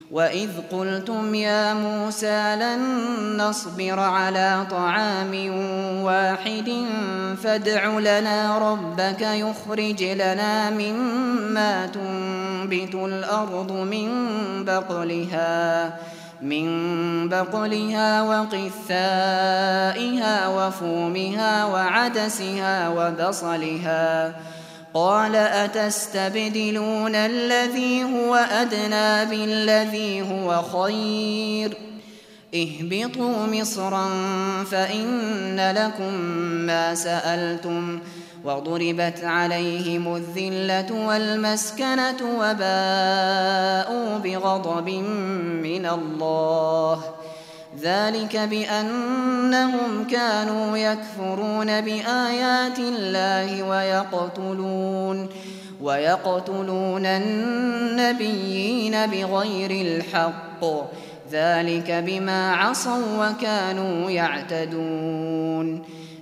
وإذ قلتم يا موسى لن نصبر على طعام واحد فادع لنا ربك يخرج لنا مما تنبت الأرض من بقلها وقثائها وفومها وعدسها وبصلها. قال أتستبدلون الذي هو أدنى بالذي هو خير اهبطوا مصرا فإن لكم ما سألتم وضربت عليهم الذلة والمسكنة وباءوا بغضب من الله ذلك بأنهم كانوا يكفرون بآيات الله ويقتلون النبيين بغير الحق ذلك بما عصوا وكانوا يعتدون